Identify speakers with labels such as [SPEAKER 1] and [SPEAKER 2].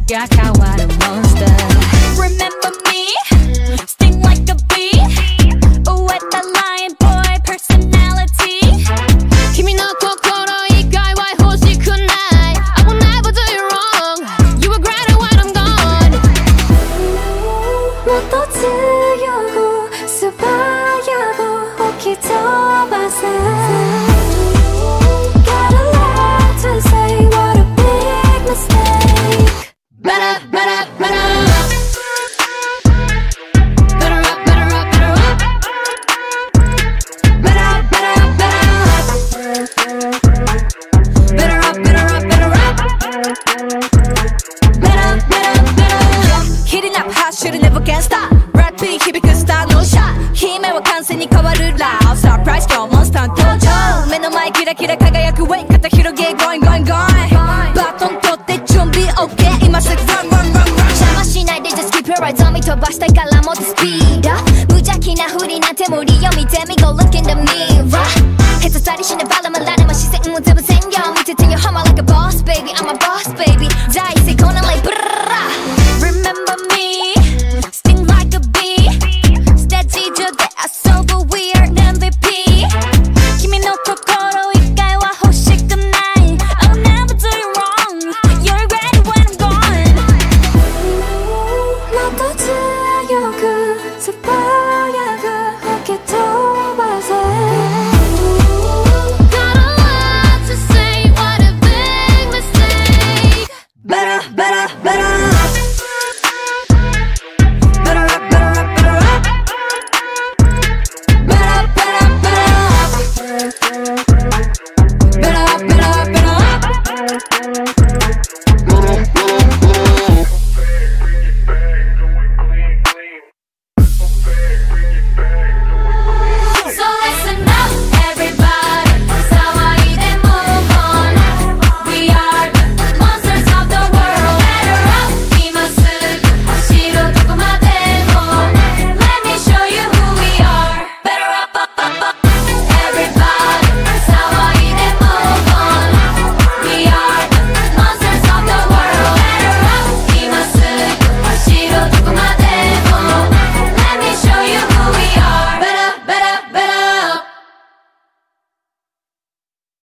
[SPEAKER 1] got caught a monster. Remember me? Sting like a bee. With the lion boy personality.
[SPEAKER 2] 君の心以外は欲しくない I will never do you wrong. You are great when I'm gone.
[SPEAKER 1] もっと強く素早く吹き飛ばせ Gotta love to say what a big mistake.
[SPEAKER 2] Better, better, better.
[SPEAKER 1] Should've never can stop. Brad Pitt 響くスターのシャッ姫は完成に変わるラブサプライズ今日モンスター登場目の前キラキラ輝くウェイ肩広げ Going going going バトン取って準備 OK 今すぐ Run run run run 邪魔しないで Just keep your eyes on me 飛ばしたいからもっとスピード無邪気なふりなんて無理よ見てみ Go look in the mirror へたたりしなばらまられも視線も全部専用見ててよ Hama like a boss baby I'm a boss